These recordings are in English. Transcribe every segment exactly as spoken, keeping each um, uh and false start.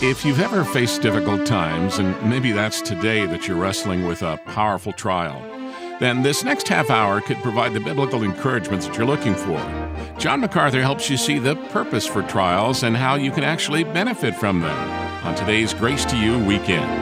If you've ever faced difficult times, and maybe that's today that you're wrestling with a powerful trial, then this next half hour could provide the biblical encouragement that you're looking for. John MacArthur helps you see the purpose for trials and how you can actually benefit from them on today's Grace to You weekend.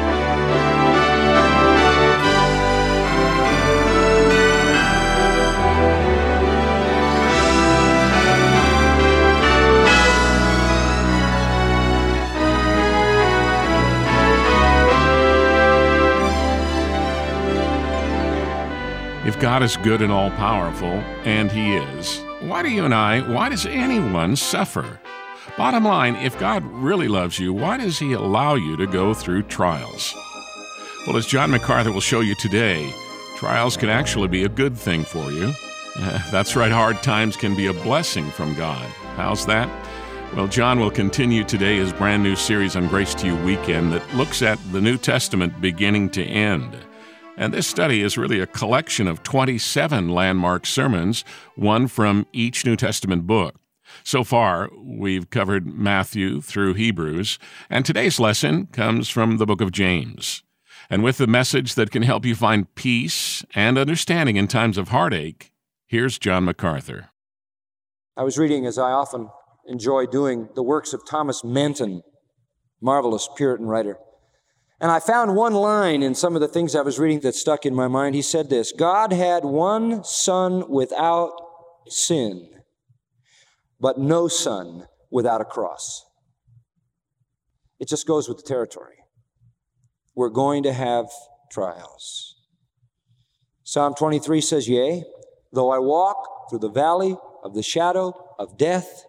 If God is good and all-powerful, and He is, why do you and I, why does anyone suffer? Bottom line, if God really loves you, why does He allow you to go through trials? Well, as John MacArthur will show you today, trials can actually be a good thing for you. Uh, that's right, hard times can be a blessing from God. How's that? Well, John will continue today his brand new series on Grace to You Weekend that looks at the New Testament beginning to end. And this study is really a collection of twenty-seven landmark sermons, one from each New Testament book. So far, we've covered Matthew through Hebrews, and today's lesson comes from the book of James. And with the message that can help you find peace and understanding in times of heartache, here's John MacArthur. I was reading, as I often enjoy doing, the works of Thomas Manton, marvelous Puritan writer. And I found one line in some of the things I was reading that stuck in my mind. He said this: God had one son without sin, but no son without a cross. It just goes with the territory. We're going to have trials. Psalm twenty-three says, yea, though I walk through the valley of the shadow of death,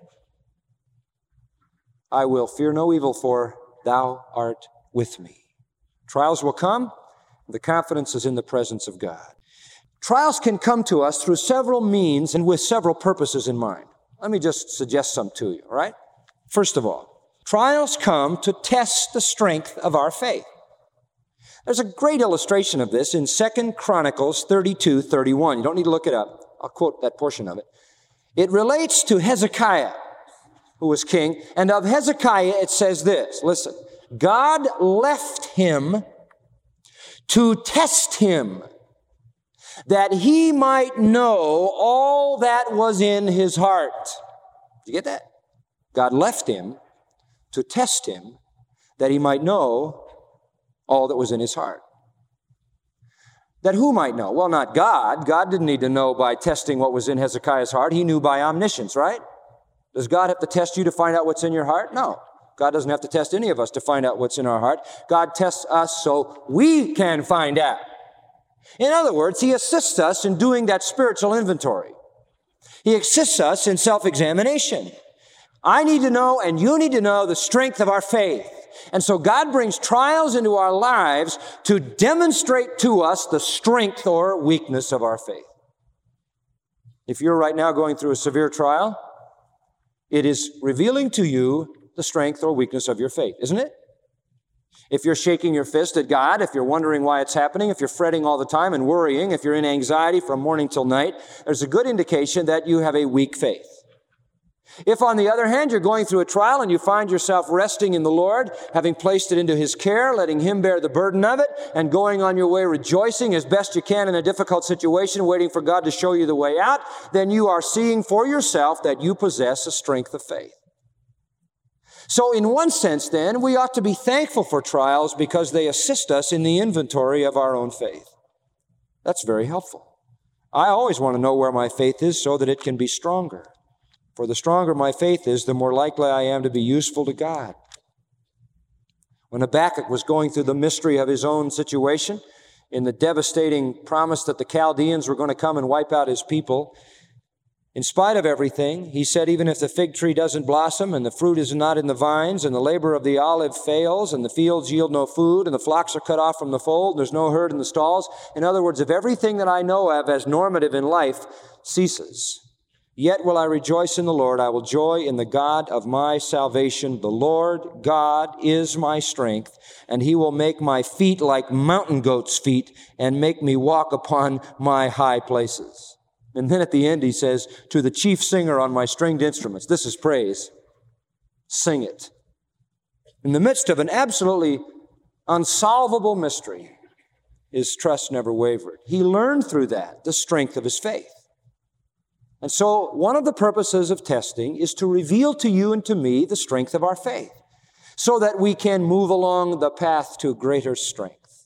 I will fear no evil, for thou art with me. Trials will come. The confidence is in the presence of God. Trials can come to us through several means and with several purposes in mind. Let me just suggest some to you, all right? First of all, trials come to test the strength of our faith. There's a great illustration of this in Second Chronicles thirty-two thirty-one. You don't need to look it up. I'll quote that portion of it. It relates to Hezekiah, who was king, and of Hezekiah it says this, listen, God left him to test him, that he might know all that was in his heart. Did you get that? God left him to test him, that he might know all that was in his heart. That who might know? Well, not God. God didn't need to know by testing what was in Hezekiah's heart. He knew by omniscience, right? Does God have to test you to find out what's in your heart? No. God doesn't have to test any of us to find out what's in our heart. God tests us so we can find out. In other words, He assists us in doing that spiritual inventory. He assists us in self-examination. I need to know and you need to know the strength of our faith. And so God brings trials into our lives to demonstrate to us the strength or weakness of our faith. If you're right now going through a severe trial, it is revealing to you the strength or weakness of your faith, isn't it? If you're shaking your fist at God, if you're wondering why it's happening, if you're fretting all the time and worrying, if you're in anxiety from morning till night, there's a good indication that you have a weak faith. If, on the other hand, you're going through a trial and you find yourself resting in the Lord, having placed it into His care, letting Him bear the burden of it, and going on your way rejoicing as best you can in a difficult situation, waiting for God to show you the way out, then you are seeing for yourself that you possess a strength of faith. So in one sense, then, we ought to be thankful for trials because they assist us in the inventory of our own faith. That's very helpful. I always want to know where my faith is so that it can be stronger. For the stronger my faith is, the more likely I am to be useful to God. When Habakkuk was going through the mystery of his own situation, in the devastating promise that the Chaldeans were going to come and wipe out his people, in spite of everything, he said, even if the fig tree doesn't blossom and the fruit is not in the vines and the labor of the olive fails and the fields yield no food and the flocks are cut off from the fold and there's no herd in the stalls. In other words, if everything that I know of as normative in life ceases, yet will I rejoice in the Lord. I will joy in the God of my salvation. The Lord God is my strength, and He will make my feet like mountain goats' feet and make me walk upon my high places. And then at the end he says, to the chief singer on my stringed instruments, this is praise, sing it. In the midst of an absolutely unsolvable mystery, his trust never wavered. He learned through that the strength of his faith. And so one of the purposes of testing is to reveal to you and to me the strength of our faith so that we can move along the path to greater strength.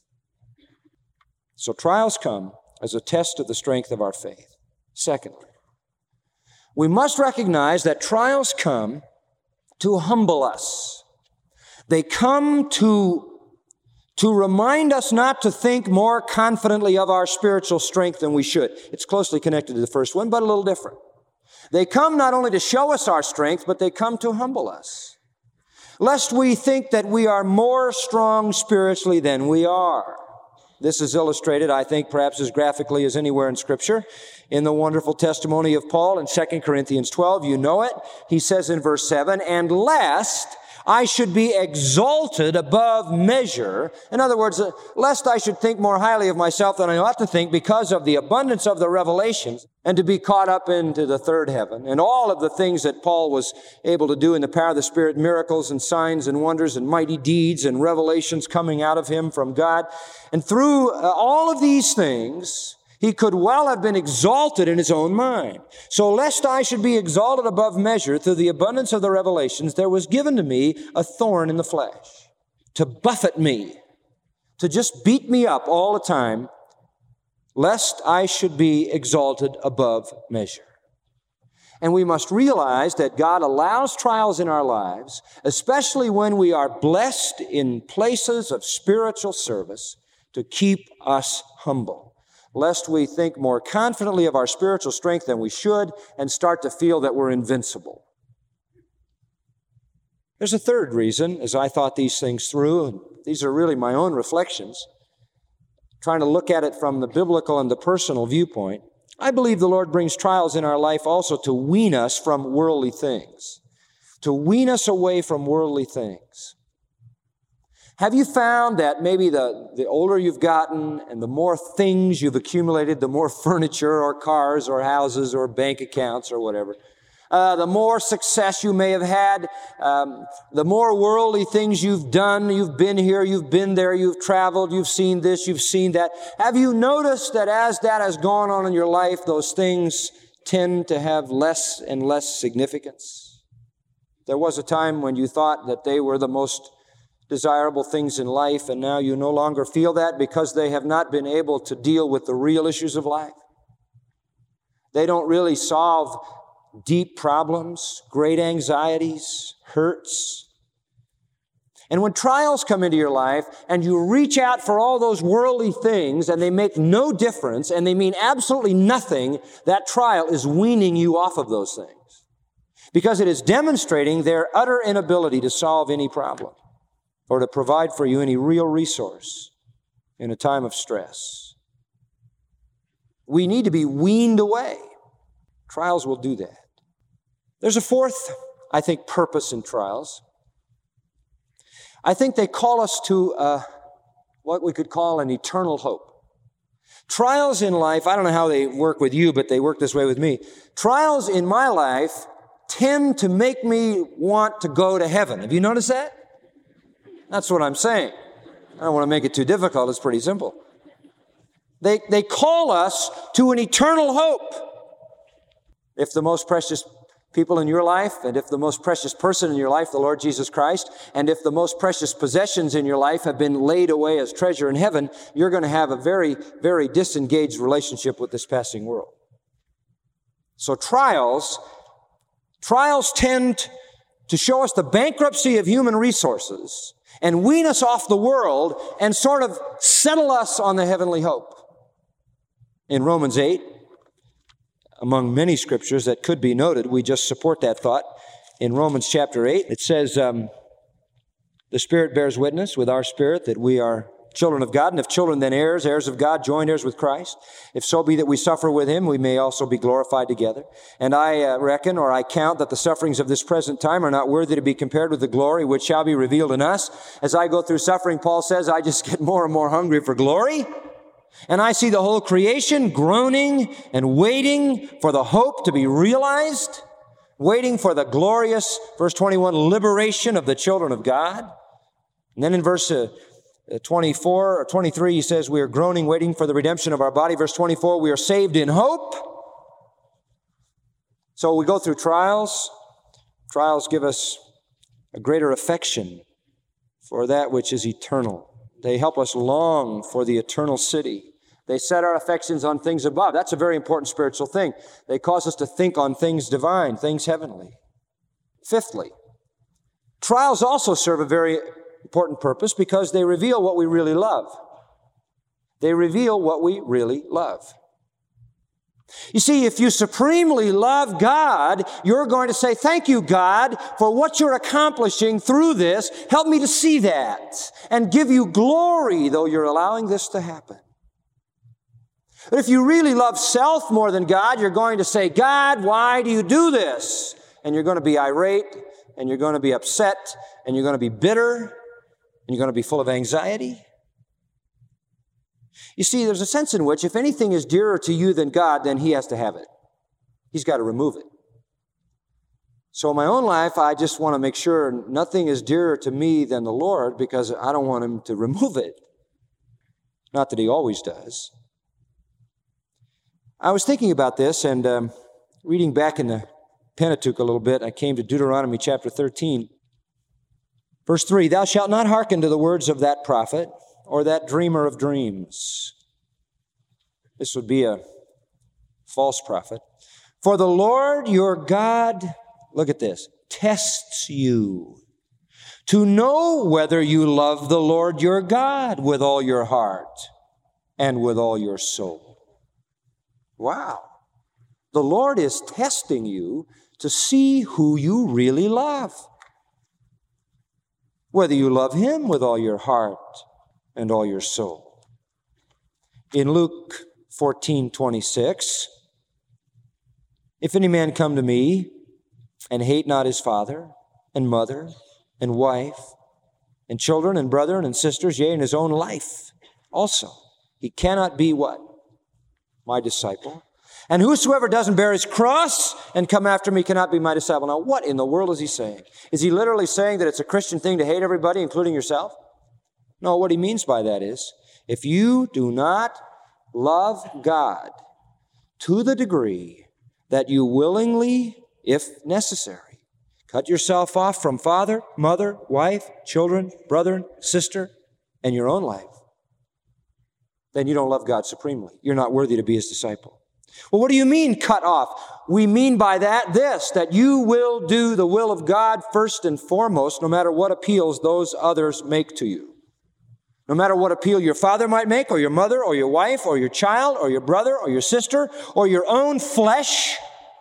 So trials come as a test of the strength of our faith. Secondly, we must recognize that trials come to humble us. They come to to remind us not to think more confidently of our spiritual strength than we should. It's closely connected to the first one, but a little different. They come not only to show us our strength, but they come to humble us, lest we think that we are more strong spiritually than we are. This is illustrated, I think, perhaps as graphically as anywhere in Scripture, in the wonderful testimony of Paul in Second Corinthians twelve. You know it. He says in verse seven, "And lest I should be exalted above measure." In other words, uh, lest I should think more highly of myself than I ought to think because of the abundance of the revelations, and to be caught up into the third heaven. And all of the things that Paul was able to do in the power of the Spirit, miracles and signs and wonders and mighty deeds and revelations coming out of him from God. And through uh, all of these things, he could well have been exalted in his own mind. So lest I should be exalted above measure through the abundance of the revelations, there was given to me a thorn in the flesh, to buffet me, to just beat me up all the time, lest I should be exalted above measure. And we must realize that God allows trials in our lives, especially when we are blessed in places of spiritual service, to keep us humble, lest we think more confidently of our spiritual strength than we should and start to feel that we're invincible. There's a third reason, as I thought these things through, and these are really my own reflections, trying to look at it from the biblical and the personal viewpoint. I believe the Lord brings trials in our life also to wean us from worldly things, to wean us away from worldly things. Have you found that maybe the, the older you've gotten and the more things you've accumulated, the more furniture or cars or houses or bank accounts or whatever, uh, the more success you may have had, um, the more worldly things you've done, you've been here, you've been there, you've traveled, you've seen this, you've seen that. Have you noticed that as that has gone on in your life, those things tend to have less and less significance? There was a time when you thought that they were the most desirable things in life, and now you no longer feel that because they have not been able to deal with the real issues of life. They don't really solve deep problems, great anxieties, hurts. And when trials come into your life and you reach out for all those worldly things and they make no difference and they mean absolutely nothing, that trial is weaning you off of those things because it is demonstrating their utter inability to solve any problem or to provide for you any real resource in a time of stress. We need to be weaned away. Trials will do that. There's a fourth, I think, purpose in trials. I think they call us to uh, what we could call an eternal hope. Trials in life, I don't know how they work with you, but they work this way with me. Trials in my life tend to make me want to go to heaven. Have you noticed that? That's what I'm saying. I don't want to make it too difficult. It's pretty simple. They, they call us to an eternal hope. If the most precious people in your life, and if the most precious person in your life, the Lord Jesus Christ, and if the most precious possessions in your life have been laid away as treasure in heaven, you're going to have a very, very disengaged relationship with this passing world. So trials, trials tend to show us the bankruptcy of human resources and wean us off the world and sort of settle us on the heavenly hope. In Romans eight, among many scriptures that could be noted, we just support that thought. In Romans chapter eight, it says, um, the Spirit bears witness with our spirit that we are children of God, and if children, then heirs, heirs of God, joint heirs with Christ. If so be that we suffer with him, we may also be glorified together. And I uh, reckon, or I count, that the sufferings of this present time are not worthy to be compared with the glory which shall be revealed in us. As I go through suffering, Paul says, I just get more and more hungry for glory. And I see the whole creation groaning and waiting for the hope to be realized, waiting for the glorious, verse twenty-one, liberation of the children of God. And then in verse uh, twenty-four or twenty-three, he says, we are groaning, waiting for the redemption of our body. Verse twenty-four, we are saved in hope. So we go through trials. Trials give us a greater affection for that which is eternal. They help us long for the eternal city. They set our affections on things above. That's a very important spiritual thing. They cause us to think on things divine, things heavenly. Fifthly, trials also serve a very important purpose because they reveal what we really love. They reveal what we really love. You see, if you supremely love God, you're going to say, thank you, God, for what you're accomplishing through this. Help me to see that and give you glory, though you're allowing this to happen. But if you really love self more than God, you're going to say, God, why do you do this? And you're going to be irate, and you're going to be upset, and you're going to be bitter, and you're going to be full of anxiety. You see, there's a sense in which if anything is dearer to you than God, then He has to have it. He's got to remove it. So in my own life, I just want to make sure nothing is dearer to me than the Lord because I don't want Him to remove it. Not that He always does. I was thinking about this and um, reading back in the Pentateuch a little bit. I came to Deuteronomy chapter thirteen. Verse three, thou shalt not hearken to the words of that prophet or that dreamer of dreams. This would be a false prophet. For the Lord your God, look at this, tests you to know whether you love the Lord your God with all your heart and with all your soul. Wow. The Lord is testing you to see who you really love. Whether you love Him with all your heart and all your soul. In Luke fourteen twenty-six, if any man come to me and hate not his father and mother and wife and children and brethren and sisters, yea, and his own life also, he cannot be what? My disciple. And whosoever doesn't bear his cross and come after me cannot be my disciple. Now, what in the world is he saying? Is he literally saying that it's a Christian thing to hate everybody, including yourself? No, what he means by that is, if you do not love God to the degree that you willingly, if necessary, cut yourself off from father, mother, wife, children, brother, sister, and your own life, then you don't love God supremely. You're not worthy to be His disciple. Well, what do you mean cut off? We mean by that this, that you will do the will of God first and foremost, no matter what appeals those others make to you. No matter what appeal your father might make, or your mother, or your wife, or your child, or your brother, or your sister, or your own flesh,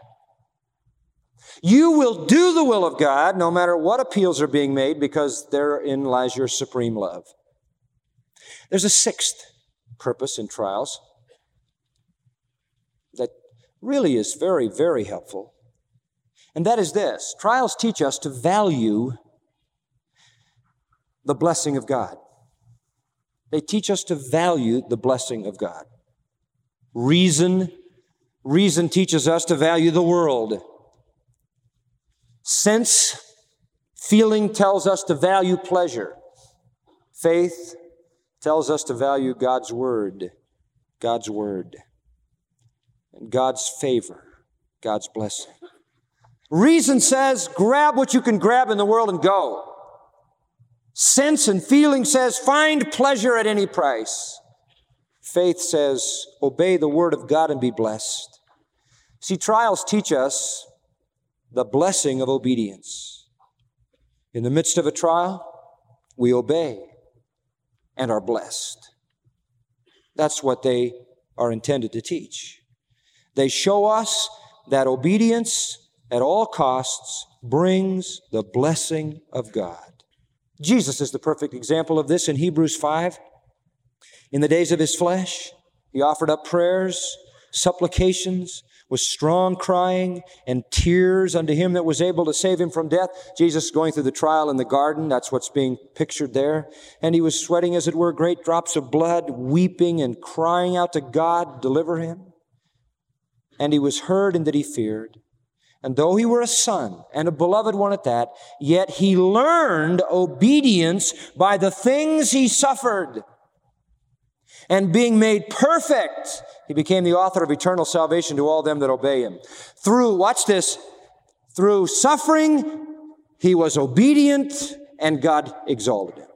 you will do the will of God no matter what appeals are being made, because therein lies your supreme love. There's a sixth purpose in trials that really is very, very helpful. And that is this. Trials teach us to value the blessing of God. They teach us to value the blessing of God. Reason, reason teaches us to value the world. Sense, feeling tells us to value pleasure. Faith tells us to value God's word, God's word, and God's favor, God's blessing. Reason says, grab what you can grab in the world and go. Sense and feeling says, find pleasure at any price. Faith says, obey the word of God and be blessed. See, trials teach us the blessing of obedience. In the midst of a trial, we obey and are blessed. That's what they are intended to teach. They show us that obedience at all costs brings the blessing of God. Jesus is the perfect example of this in Hebrews five. In the days of His flesh, He offered up prayers, supplications, with strong crying and tears unto Him that was able to save Him from death. Jesus going through the trial in the garden, that's what's being pictured there. And He was sweating, as it were, great drops of blood, weeping and crying out to God, deliver Him. And He was heard in that He feared. And though he were a son, and a beloved one at that, yet he learned obedience by the things he suffered. And being made perfect, he became the author of eternal salvation to all them that obey him. Through, watch this, through suffering, he was obedient, and God exalted him.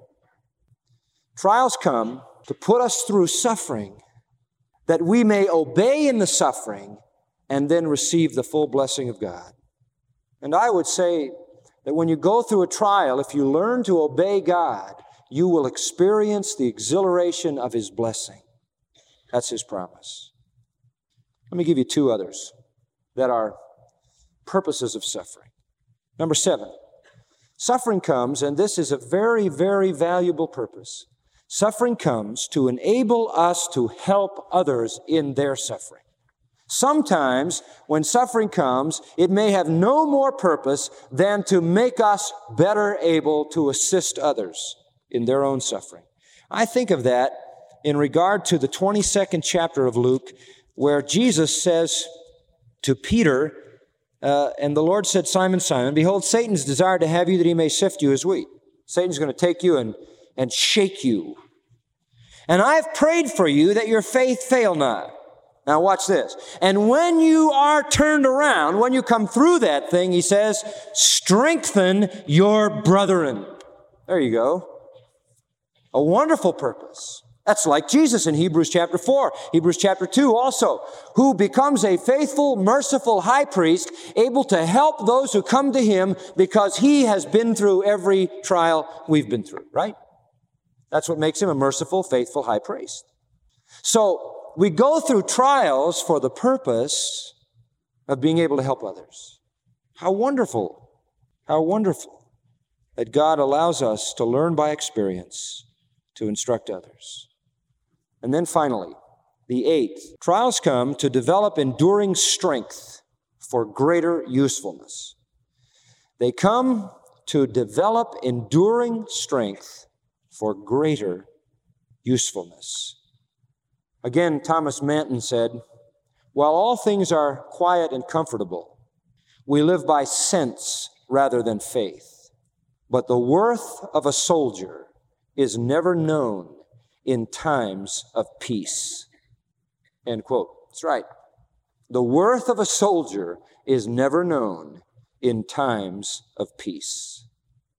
Trials come to put us through suffering, that we may obey in the suffering and then receive the full blessing of God. And I would say that when you go through a trial, if you learn to obey God, you will experience the exhilaration of his blessing. That's his promise. Let me give you two others that are purposes of suffering. Number seven, suffering comes, and this is a very, very valuable purpose. Suffering comes to enable us to help others in their suffering. Sometimes, when suffering comes, it may have no more purpose than to make us better able to assist others in their own suffering. I think of that in regard to the twenty-second chapter of Luke, where Jesus says to Peter, uh, and the Lord said, Simon, Simon, behold, Satan's desired to have you that he may sift you as wheat. Satan's going to take you and, and shake you. And I've prayed for you that your faith fail not. Now watch this. And when you are turned around, when you come through that thing, he says, strengthen your brethren. There you go. A wonderful purpose. That's like Jesus in Hebrews chapter four, Hebrews chapter two also, who becomes a faithful, merciful high priest, able to help those who come to him because he has been through every trial we've been through, right? That's what makes him a merciful, faithful high priest. So, we go through trials for the purpose of being able to help others. How wonderful, how wonderful that God allows us to learn by experience to instruct others. And then finally, the eighth, trials come to develop enduring strength for greater usefulness. They come to develop enduring strength for greater usefulness. Again, Thomas Manton said, while all things are quiet and comfortable, we live by sense rather than faith. But the worth of a soldier is never known in times of peace. End quote. That's right. The worth of a soldier is never known in times of peace.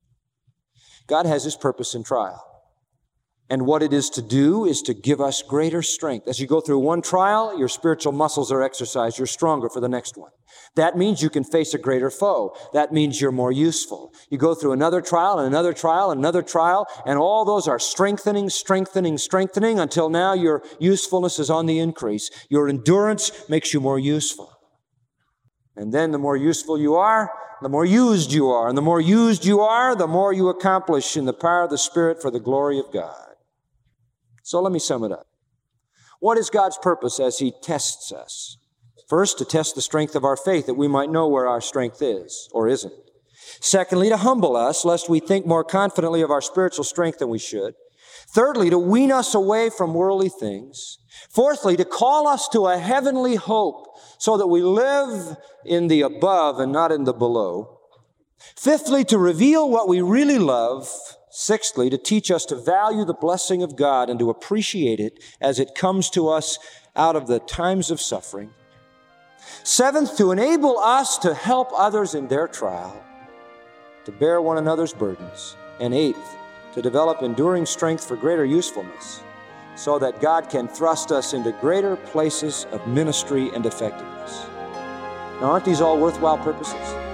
God has his purpose in trial. And what it is to do is to give us greater strength. As you go through one trial, your spiritual muscles are exercised. You're stronger for the next one. That means you can face a greater foe. That means you're more useful. You go through another trial and another trial and another trial, and all those are strengthening, strengthening, strengthening until now your usefulness is on the increase. Your endurance makes you more useful. And then the more useful you are, the more used you are. And the more used you are, the more you accomplish in the power of the Spirit for the glory of God. So let me sum it up. What is God's purpose as he tests us? First, to test the strength of our faith, that we might know where our strength is or isn't. Secondly, to humble us, lest we think more confidently of our spiritual strength than we should. Thirdly, to wean us away from worldly things. Fourthly, to call us to a heavenly hope so that we live in the above and not in the below. Fifthly, to reveal what we really love. Sixthly, to teach us to value the blessing of God and to appreciate it as it comes to us out of the times of suffering. Seventh, to enable us to help others in their trial, to bear one another's burdens. And eighth, to develop enduring strength for greater usefulness so that God can thrust us into greater places of ministry and effectiveness. Now, aren't these all worthwhile purposes?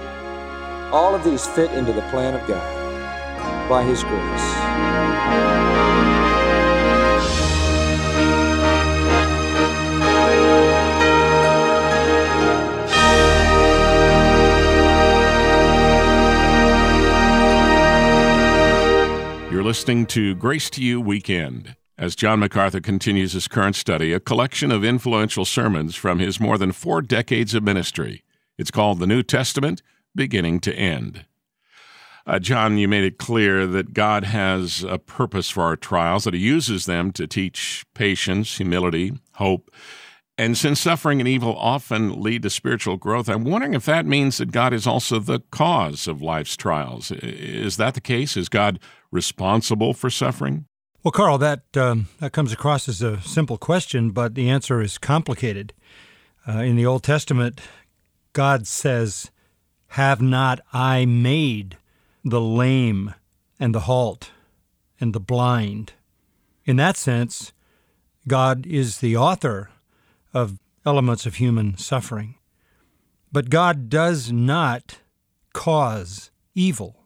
All of these fit into the plan of God by his grace. You're listening to Grace to You Weekend, as John MacArthur continues his current study, a collection of influential sermons from his more than four decades of ministry. It's called The New Testament, Beginning to End. Uh, John, you made it clear that God has a purpose for our trials, that he uses them to teach patience, humility, hope, And since suffering and evil often lead to spiritual growth, I'm wondering if that means that God is also the cause of life's trials. Is that the case? Is God responsible for suffering? Well, Carl, that um, that comes across as a simple question, but the answer is complicated. Uh, in the Old Testament, God says, "Have not I made the lame and the halt and the blind?" In that sense, God is the author of elements of human suffering. But God does not cause evil.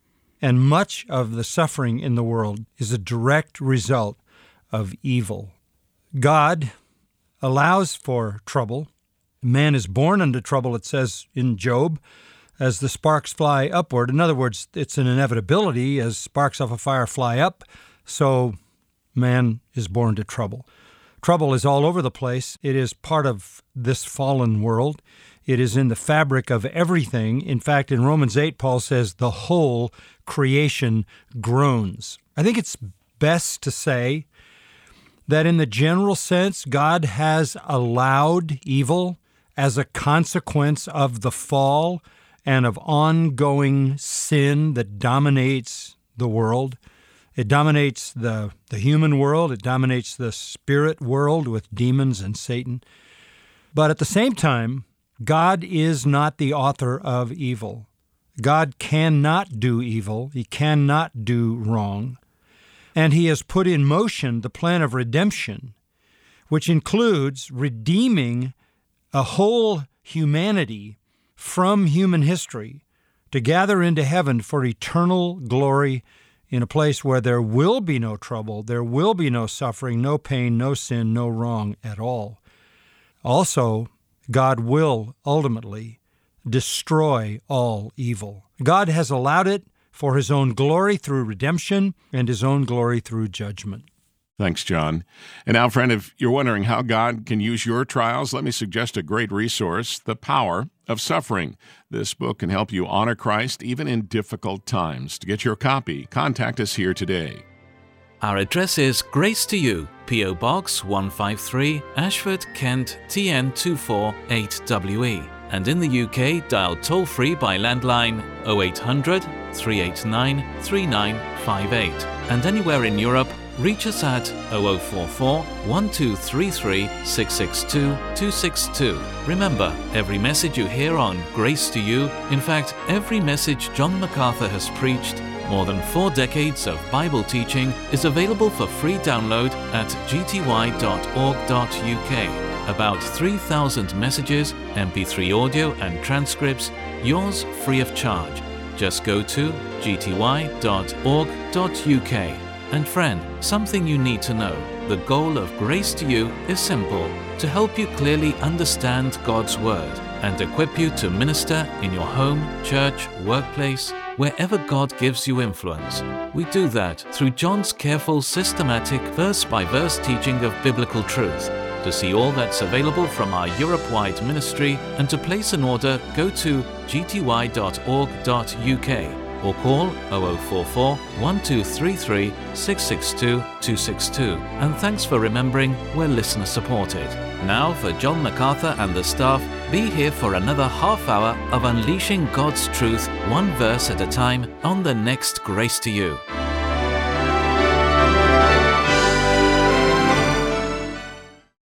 And much of the suffering in the world is a direct result of evil. God allows for trouble. Man is born unto trouble, it says in Job, as the sparks fly upward. In other words, it's an inevitability. As sparks off a fire fly up, so man is born to trouble. Trouble is all over the place. It is part of this fallen world. It is in the fabric of everything. In fact, in Romans eight, Paul says the whole creation groans. I think it's best to say that in the general sense, God has allowed evil as a consequence of the fall and of ongoing sin that dominates the world. It dominates the, the human world. It dominates the spirit world with demons and Satan. But at the same time, God is not the author of evil. God cannot do evil. He cannot do wrong. And he has put in motion the plan of redemption, which includes redeeming a whole humanity from human history to gather into heaven for eternal glory in a place where there will be no trouble, there will be no suffering, no pain, no sin, no wrong at all. Also, God will ultimately destroy all evil. God has allowed it for his own glory through redemption and his own glory through judgment. Thanks, John. And now, friend, if you're wondering how God can use your trials, let me suggest a great resource, The Power of Suffering. This book can help you honor Christ even in difficult times. To get your copy, contact us here today. Our address is Grace to You, P O Box one five three, Ashford, Kent, T N two four eight W E. And in the U K, dial toll-free by landline oh eight hundred, three eight nine, three nine five eight. And anywhere in Europe, reach us at oh oh four four, one two three three, six six two, two six two. Remember, every message you hear on Grace to You, in fact, every message John MacArthur has preached, more than four decades of Bible teaching, is available for free download at g t y dot org dot u k. About three thousand messages, M P three audio and transcripts, yours free of charge. Just go to g t y dot org dot u k. And friend, something you need to know. The goal of Grace to You is simple: to help you clearly understand God's Word and equip you to minister in your home, church, workplace, wherever God gives you influence. We do that through John's careful, systematic, verse-by-verse teaching of biblical truth. To see all that's available from our Europe-wide ministry and to place an order, go to g t y dot org dot u k. or call oh oh four four, one two three three, six six two, two six two. And thanks for remembering we're listener supported. Now for John MacArthur and the staff, be here for another half hour of unleashing God's truth, one verse at a time, on the next Grace to You.